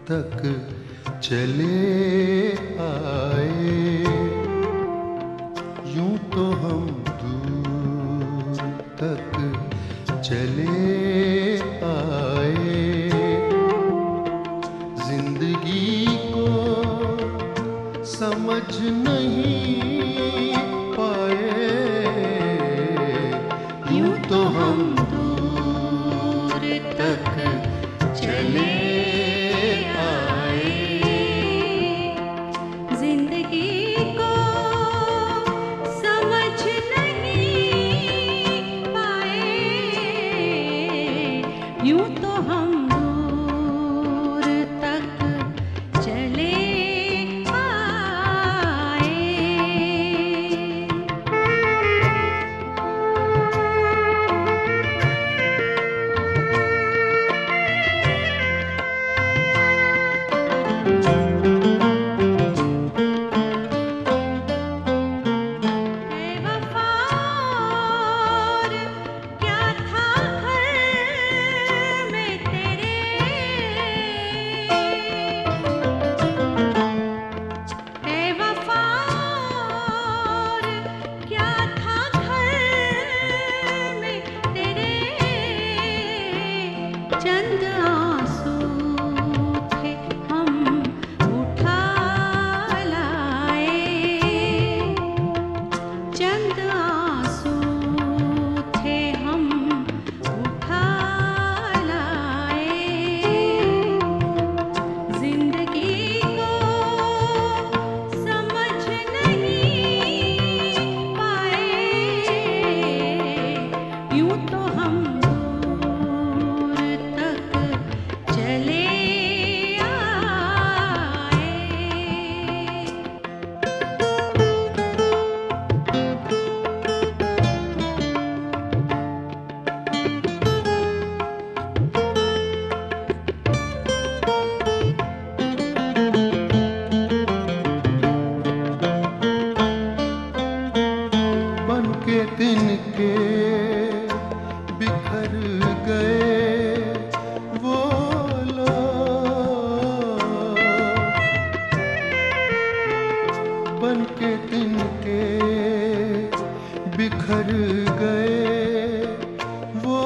तक चले आए। यूं तो हम दूर तक चले आए। जिंदगी को समझ नहीं पाए। यूं तो हम दूर तक चले आए। जिंदगी को समझ नहीं पाए। यूं तो हम दूर तक चले आए। चंद आंसू थे हम उठा लाए। चंद आंसू थे हम उठा लाए। जिंदगी को समझ नहीं पाए। यूं तो हम चले आए। बन के तिनके बिखर गए वो लोग। बन के तिनके बिखर गए वो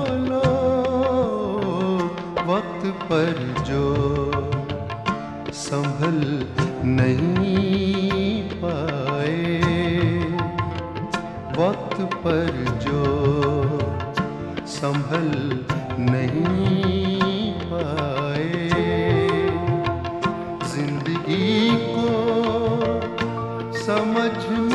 लोग। वक्त पर जो संभल नहीं पाए। वक्त पर जो संभल नहीं पाए। जिंदगी को समझ